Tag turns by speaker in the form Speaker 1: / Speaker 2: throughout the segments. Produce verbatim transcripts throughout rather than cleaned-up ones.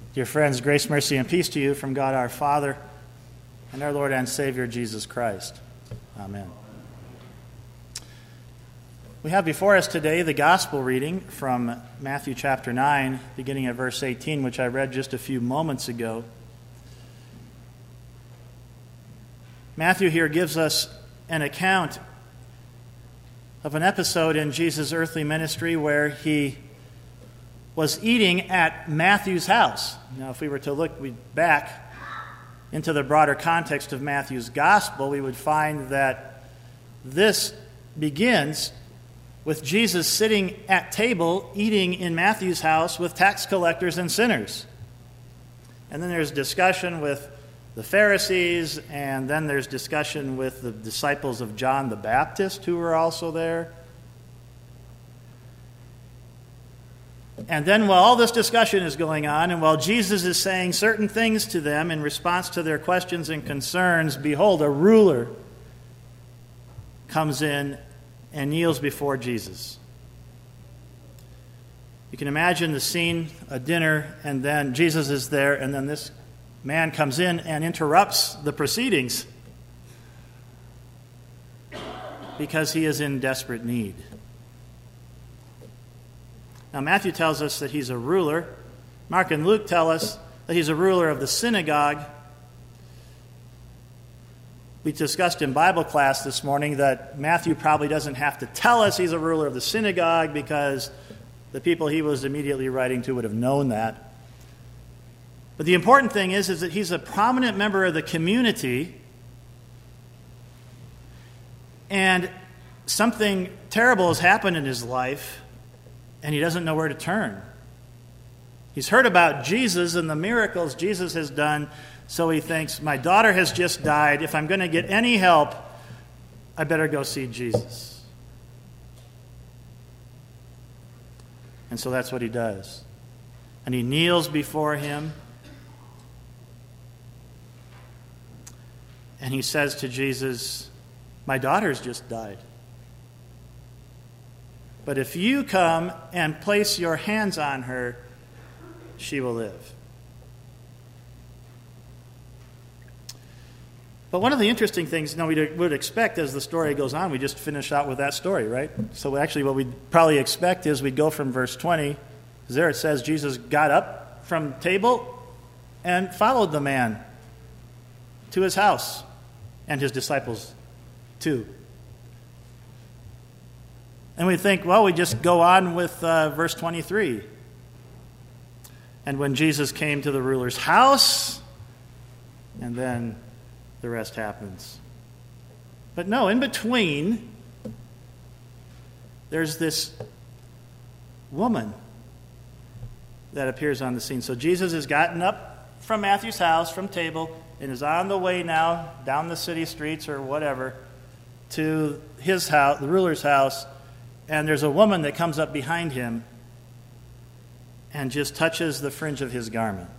Speaker 1: Dear friends, grace, mercy, and peace to you from God our Father and our Lord and Savior Jesus Christ. Amen. We have before us today the gospel reading from Matthew chapter nine, beginning at verse eighteen, which I read just a few moments ago. Matthew here gives us an account of an episode in Jesus' earthly ministry where he was eating at Matthew's house. Now, if we were to look back into the broader context of Matthew's gospel, we would find that this begins with Jesus sitting at table eating in Matthew's house with tax collectors and sinners. And then there's discussion with the Pharisees, and then there's discussion with the disciples of John the Baptist who were also there. And then while all this discussion is going on, and while Jesus is saying certain things to them in response to their questions and concerns, behold, a ruler comes in and kneels before Jesus. You can imagine the scene, a dinner, and then Jesus is there, and then this man comes in and interrupts the proceedings because he is in desperate need. Now, Matthew tells us that he's a ruler. Mark and Luke tell us that he's a ruler of the synagogue. We discussed in Bible class this morning that Matthew probably doesn't have to tell us he's a ruler of the synagogue because the people he was immediately writing to would have known that. But the important thing is, is that he's a prominent member of the community, and something terrible has happened in his life, and he doesn't know where to turn. He's heard about Jesus and the miracles Jesus has done, so he thinks, my daughter has just died. If I'm going to get any help, I better go see Jesus. And so that's what he does. And he kneels before him, and he says to Jesus, my daughter's just died. But if you come and place your hands on her, she will live. But one of the interesting things, you know, we would expect as the story goes on, we just finish out with that story, right? So actually what we'd probably expect is we'd go from verse twenty, because there it says Jesus got up from table and followed the man to his house, and his disciples too. And we think, well, we just go on with uh, verse twenty-three. And when Jesus came to the ruler's house, and then the rest happens. But no, in between, there's this woman that appears on the scene. So Jesus has gotten up from Matthew's house, from table, and is on the way now down the city streets or whatever to his house, the ruler's house. And there's a woman that comes up behind him and just touches the fringe of his garment.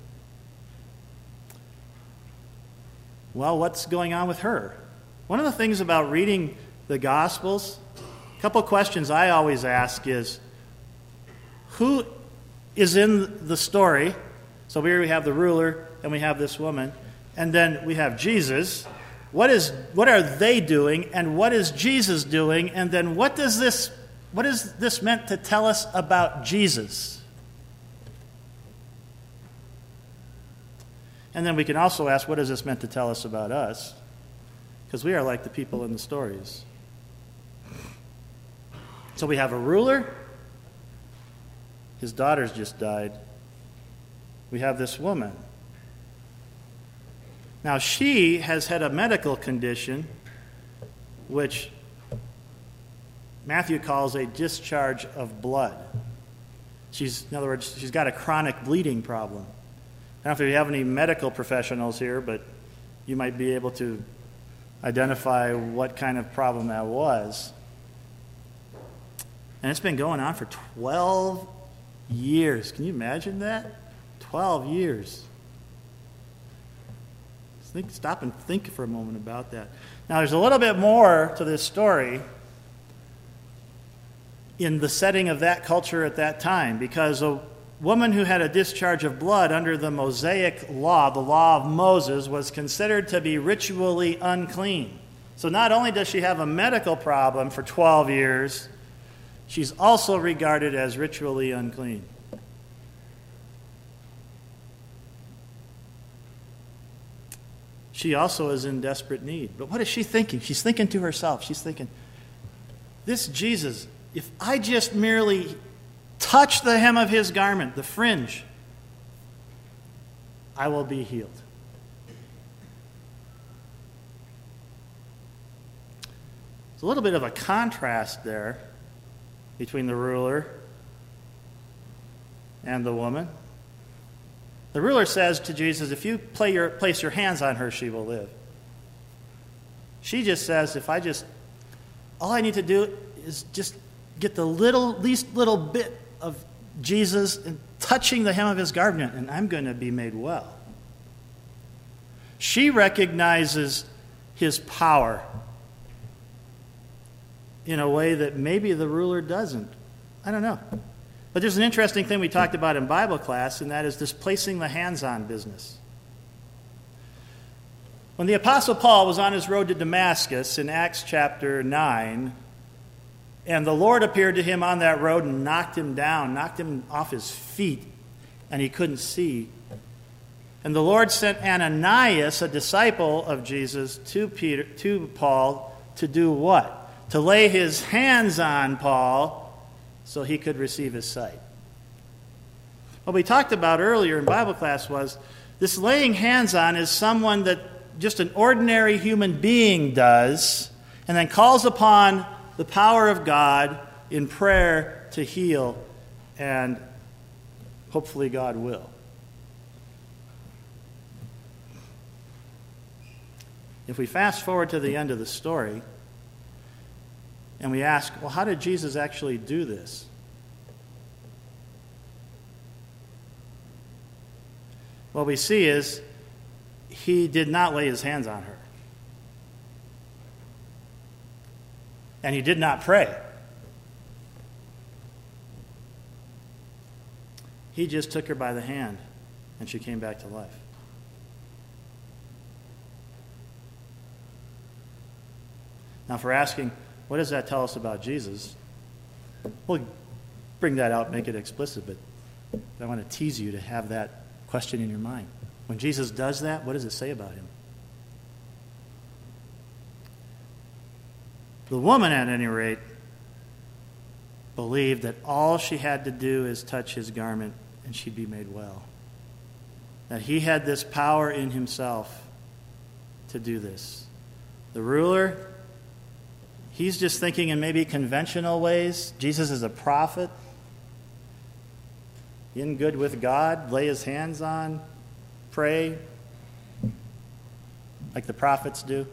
Speaker 1: Well, what's going on with her? One of the things about reading the Gospels, a couple questions I always ask is, who is in the story? So here we have the ruler, and we have this woman, and then we have Jesus. What is what are they doing, and what is Jesus doing, and then what does this what is this meant to tell us about Jesus? And then we can also ask, what is this meant to tell us about us? Because we are like the people in the stories. So we have a ruler. His daughter's just died. We have this woman. Now, she has had a medical condition, which Matthew calls a discharge of blood. She's, in other words, she's got a chronic bleeding problem. I don't know if you have any medical professionals here, but you might be able to identify what kind of problem that was. And it's been going on for twelve years. Can you imagine that? twelve years. Think, stop and think for a moment about that. Now, there's a little bit more to this story in the setting of that culture at that time, because woman who had a discharge of blood under the Mosaic law, the law of Moses, was considered to be ritually unclean. So not only does she have a medical problem for twelve years, she's also regarded as ritually unclean. She also is in desperate need. But what is she thinking? She's thinking to herself. She's thinking, this Jesus, if I just merely touch the hem of his garment, the fringe, I will be healed. There's a little bit of a contrast there between the ruler and the woman. The ruler says to Jesus, if you play your, place your hands on her, she will live. She just says, if I just, all I need to do is just get the little, least little bit of Jesus and touching the hem of his garment, and I'm going to be made well. She recognizes his power in a way that maybe the ruler doesn't. I don't know. But there's an interesting thing we talked about in Bible class, and that is this placing the hands-on business. When the Apostle Paul was on his road to Damascus in Acts chapter nine, and the Lord appeared to him on that road and knocked him down, knocked him off his feet, and he couldn't see. And the Lord sent Ananias, a disciple of Jesus, to Peter, to Paul to do what? To lay his hands on Paul so he could receive his sight. What we talked about earlier in Bible class was this laying hands on is someone that just an ordinary human being does, and then calls upon the power of God in prayer to heal, and hopefully God will. If we fast forward to the end of the story, and we ask, well, how did Jesus actually do this? What we see is he did not lay his hands on her. And he did not pray. He just took her by the hand, and she came back to life. Now, if we're asking, what does that tell us about Jesus? We'll bring that out, make it explicit, but I want to tease you to have that question in your mind. When Jesus does that, what does it say about him? The woman, at any rate, believed that all she had to do is touch his garment and she'd be made well. That he had this power in himself to do this. The ruler, he's just thinking in maybe conventional ways. Jesus is a prophet, in good with God, lay his hands on, pray, like the prophets do.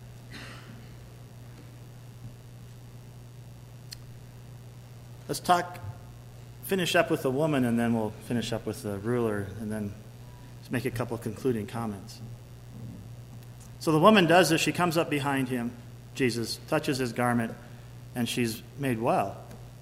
Speaker 1: Let's talk, finish up with the woman, and then we'll finish up with the ruler, and then just make a couple of concluding comments. So the woman does this. She comes up behind him, Jesus, touches his garment, and she's made well.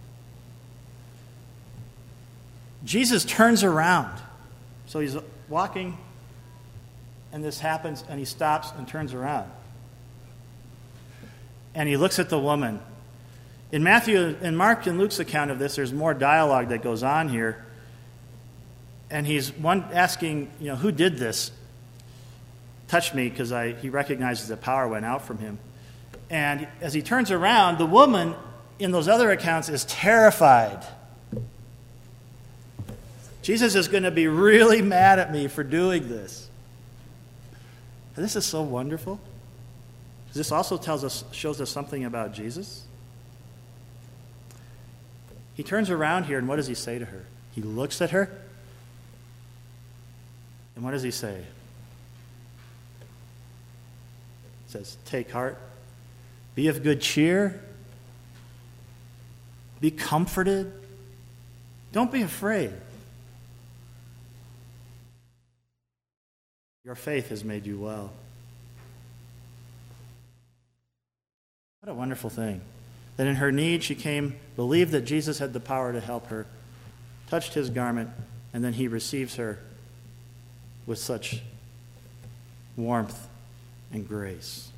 Speaker 1: Jesus turns around. So he's walking, and this happens, and he stops and turns around. And he looks at the woman. In Matthew, in Mark and Luke's account of this, there's more dialogue that goes on here. And he's one asking, you know, who did this? Touch me, because I he recognizes that power went out from him. And as he turns around, the woman in those other accounts is terrified. Jesus is going to be really mad at me for doing this. And this is so wonderful. This also tells us, shows us something about Jesus. He turns around here, and what does he say to her? He looks at her, and what does he say? He says, take heart, be of good cheer, be comforted, don't be afraid. Your faith has made you well. What a wonderful thing. That in her need she came, believed that Jesus had the power to help her, touched his garment, and then he receives her with such warmth and grace.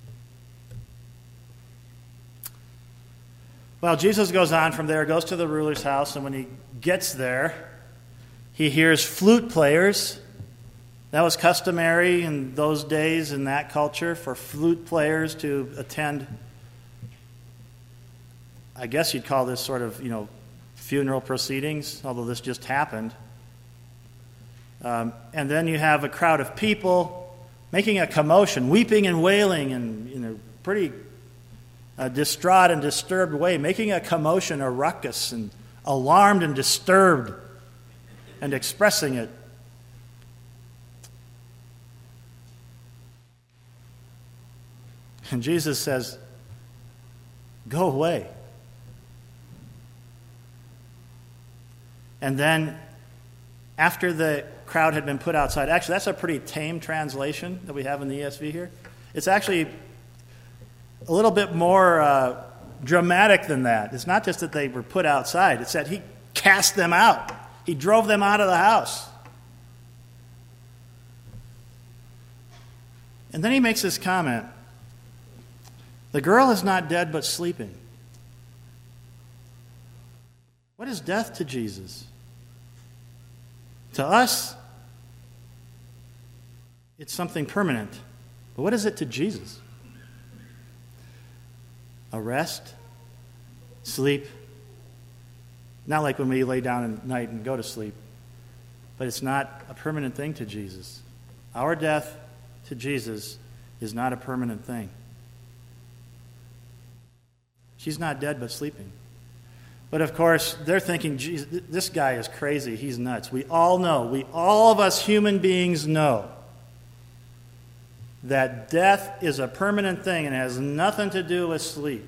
Speaker 1: Well, Jesus goes on from there, goes to the ruler's house, and when he gets there, he hears flute players. That was customary in those days, in that culture, for flute players to attend, I guess you'd call this sort of, you know, funeral proceedings, although this just happened. Um, and then you have a crowd of people making a commotion, weeping and wailing in, in a pretty uh, distraught and disturbed way, making a commotion, a ruckus, and alarmed and disturbed, and expressing it. And Jesus says, "Go away." And then, after the crowd had been put outside, actually, that's a pretty tame translation that we have in the E S V here. It's actually a little bit more uh, dramatic than that. It's not just that they were put outside, it's that he cast them out. He drove them out of the house. And then he makes this comment: "The girl is not dead, but sleeping." What is death to Jesus? To us, it's something permanent. But what is it to Jesus? A rest, sleep. Not like when we lay down at night and go to sleep. But it's not a permanent thing to Jesus. Our death to Jesus is not a permanent thing. She's not dead, but sleeping. But of course, they're thinking, Jesus, this guy is crazy. He's nuts. We all know, we all of us human beings know that death is a permanent thing and has nothing to do with sleep.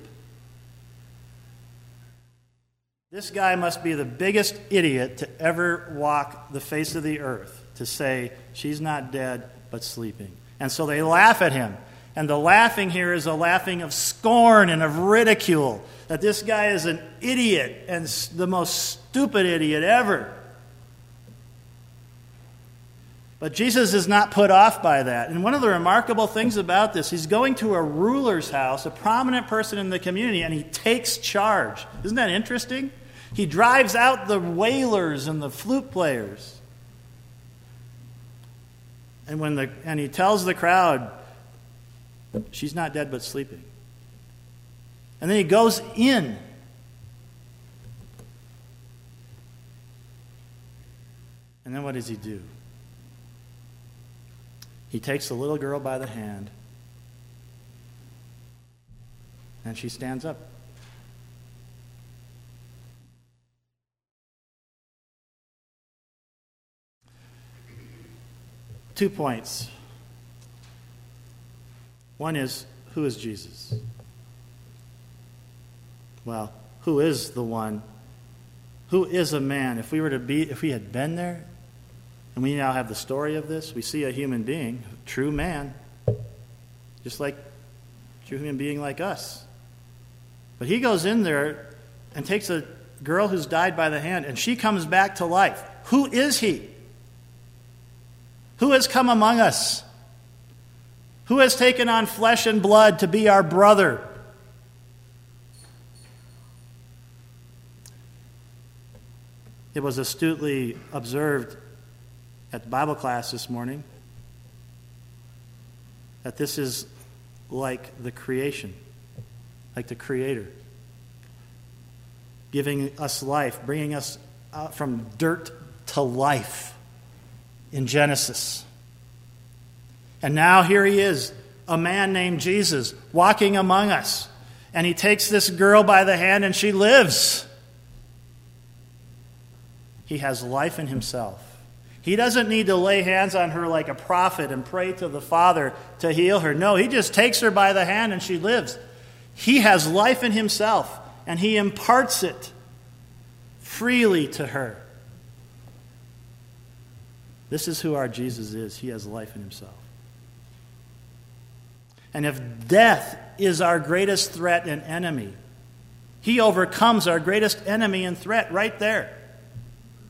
Speaker 1: This guy must be the biggest idiot to ever walk the face of the earth to say she's not dead, but sleeping. And so they laugh at him. And the laughing here is a laughing of scorn and of ridicule. That this guy is an idiot and the most stupid idiot ever. But Jesus is not put off by that. And one of the remarkable things about this, he's going to a ruler's house, a prominent person in the community, and he takes charge. Isn't that interesting? He drives out the wailers and the flute players. And when the and he tells the crowd, she's not dead but sleeping. And then he goes in. And then what does he do? He takes the little girl by the hand, and she stands up. Two points. One is, who is Jesus? Well, who is the one? Who is a man? If we were to be, if we had been there, and we now have the story of this, we see a human being, a true man, just like a true human being like us. But he goes in there and takes a girl who's died by the hand, and she comes back to life. Who is he? Who has come among us? Who has taken on flesh and blood to be our brother? It was astutely observed at the Bible class this morning that this is like the creation, like the Creator, giving us life, bringing us out from dirt to life in Genesis. And now here he is, a man named Jesus, walking among us. And he takes this girl by the hand and she lives. He has life in himself. He doesn't need to lay hands on her like a prophet and pray to the Father to heal her. No, he just takes her by the hand and she lives. He has life in himself and he imparts it freely to her. This is who our Jesus is. He has life in himself. And if death is our greatest threat and enemy, he overcomes our greatest enemy and threat right there.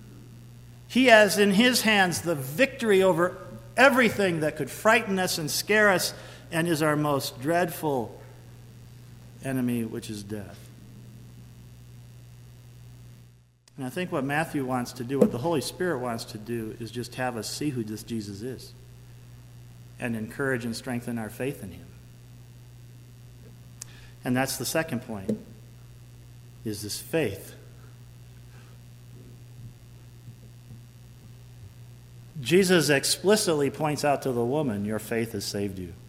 Speaker 1: He has in his hands the victory over everything that could frighten us and scare us and is our most dreadful enemy, which is death. And I think what Matthew wants to do, what the Holy Spirit wants to do, is just have us see who this Jesus is and encourage and strengthen our faith in him. And that's the second point, is this faith. Jesus explicitly points out to the woman, your faith has saved you.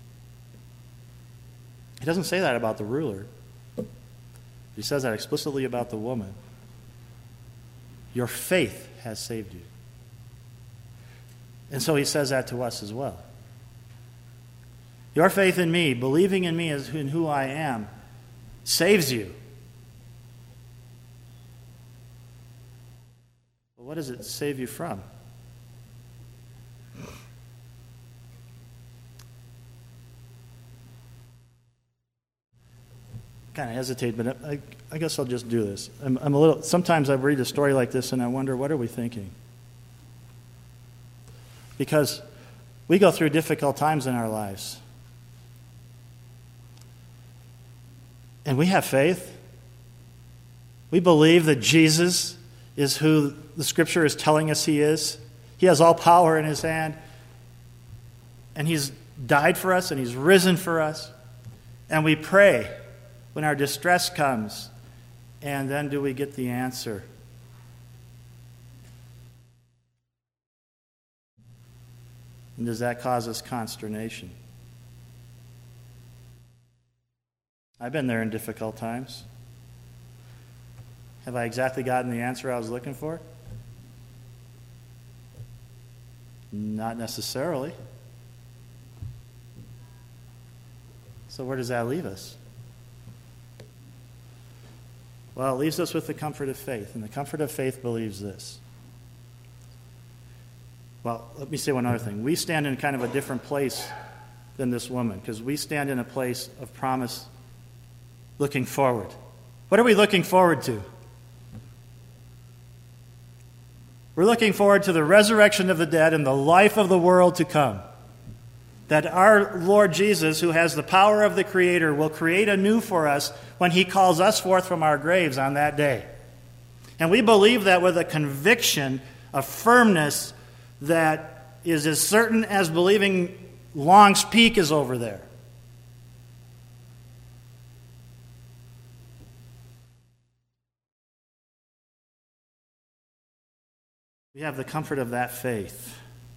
Speaker 1: He doesn't say that about the ruler. He says that explicitly about the woman. Your faith has saved you. And so he says that to us as well. Your faith in me, believing in me as in who I am, saves you. But what does it save you from? Kind of hesitate, but I, I guess I'll just do this. I'm, I'm a little. Sometimes I read a story like this and I wonder, what are we thinking? Because we go through difficult times in our lives. And we have faith. We believe that Jesus is who the Scripture is telling us he is. He has all power in his hand. And he's died for us and he's risen for us. And we pray when our distress comes. And then do we get the answer? And does that cause us consternation? I've been there in difficult times. Have I exactly gotten the answer I was looking for? Not necessarily. So where does that leave us? Well, it leaves us with the comfort of faith. And the comfort of faith believes this. Well, let me say one other thing. We stand in kind of a different place than this woman, because we stand in a place of promise looking forward. What are we looking forward to? We're looking forward to the resurrection of the dead and the life of the world to come. That our Lord Jesus, who has the power of the Creator, will create anew for us when he calls us forth from our graves on that day. And we believe that with a conviction, a firmness that is as certain as believing Long's Peak is over there. We have the comfort of that faith.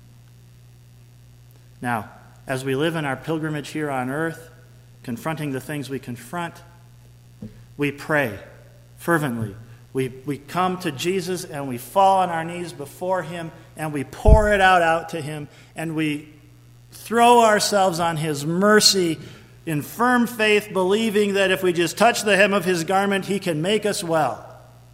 Speaker 1: Now, as we live in our pilgrimage here on earth, confronting the things we confront, we pray fervently. We, we come to Jesus and we fall on our knees before him and we pour it out, out to him and we throw ourselves on his mercy in firm faith, believing that if we just touch the hem of his garment, he can make us well.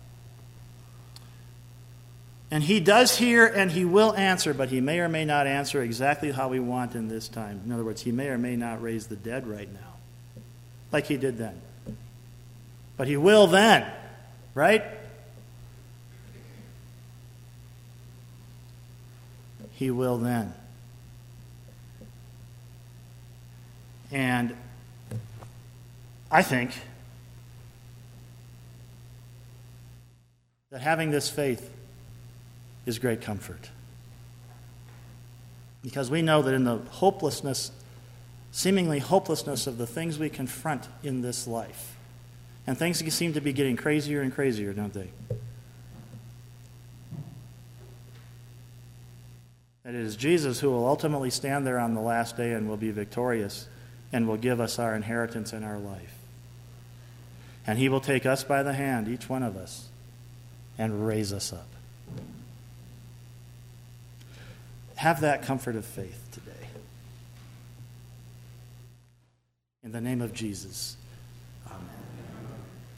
Speaker 1: And he does hear and he will answer, but he may or may not answer exactly how we want in this time. In other words, he may or may not raise the dead right now, like he did then. But he will then, right? He will then. And I think that having this faith is great comfort. Because we know that in the hopelessness, seemingly hopelessness of the things we confront in this life, and things seem to be getting crazier and crazier, don't they? That it is Jesus who will ultimately stand there on the last day and will be victorious and will give us our inheritance in our life. And he will take us by the hand, each one of us, and raise us up. Have that comfort of faith today. In the name of Jesus.